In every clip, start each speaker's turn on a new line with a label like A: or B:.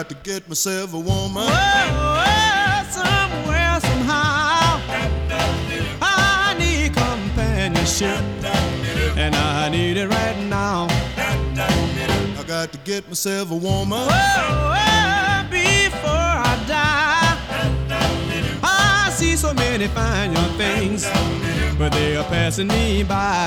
A: got to get myself a woman.
B: Somewhere, somehow, I need companionship, and I need it right now.
A: I got to get myself a woman.
B: Before I die, I see so many fine young things, but they are passing me by.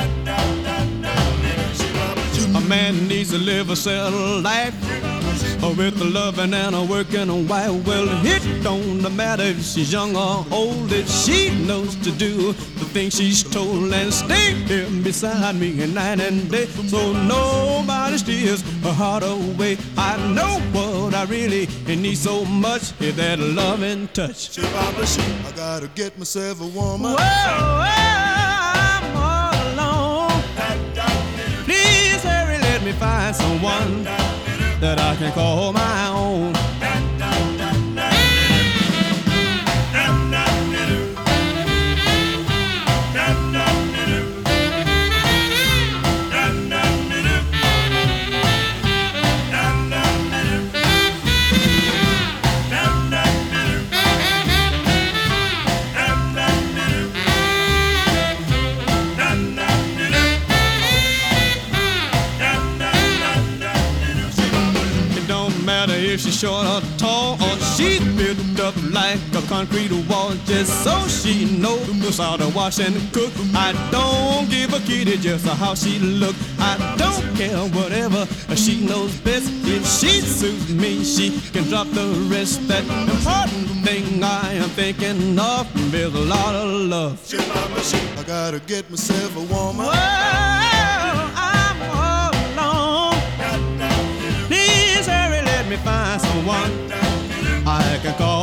B: A man needs to live a settled life with a loving and a working wife. Well, it don't matter if she's young or old, if she knows to do the things she's told and stay here beside me night and day, so nobody steals her heart away. I know what I really need so much is that loving touch.
A: I gotta get myself a woman.
B: I'm all alone. Please hurry, let me find someone that I can call my own. If she's short or tall, or she's built up like a concrete wall, just so she knows how to wash and cook. I don't give a kitty just how she look. I don't care whatever, she knows best. If she suits me, she can drop the rest. That important thing I am thinking of is a lot of love.
A: I gotta get myself a woman.
B: I'm all alone. Please hurry, let me find someone I can call